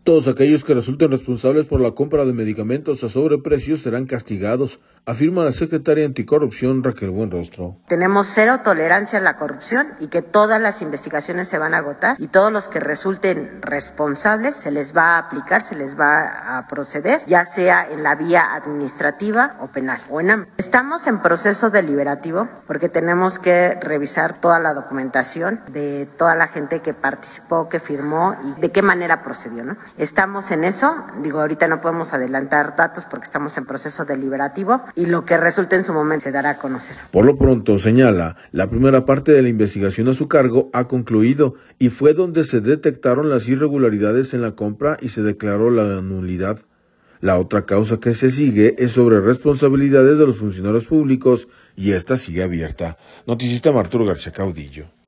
Todos aquellos que resulten responsables por la compra de medicamentos a sobreprecios serán castigados, afirma la secretaria anticorrupción Raquel Buenrostro. Tenemos cero tolerancia a la corrupción y que todas las investigaciones se van a agotar y todos los que resulten responsables se les va a aplicar, se les va a proceder, ya sea en la vía administrativa o penal o en ambos. Estamos en proceso deliberativo porque tenemos que revisar toda la documentación de toda la gente que participó, que firmó y de qué manera procedió, ¿no? Estamos en eso, ahorita no podemos adelantar datos porque estamos en proceso deliberativo y lo que resulte en su momento se dará a conocer. Por lo pronto, señala, la primera parte de la investigación a su cargo ha concluido y fue donde se detectaron las irregularidades en la compra y se declaró la nulidad. La otra causa que se sigue es sobre responsabilidades de los funcionarios públicos y esta sigue abierta. Noticista Arturo García Caudillo.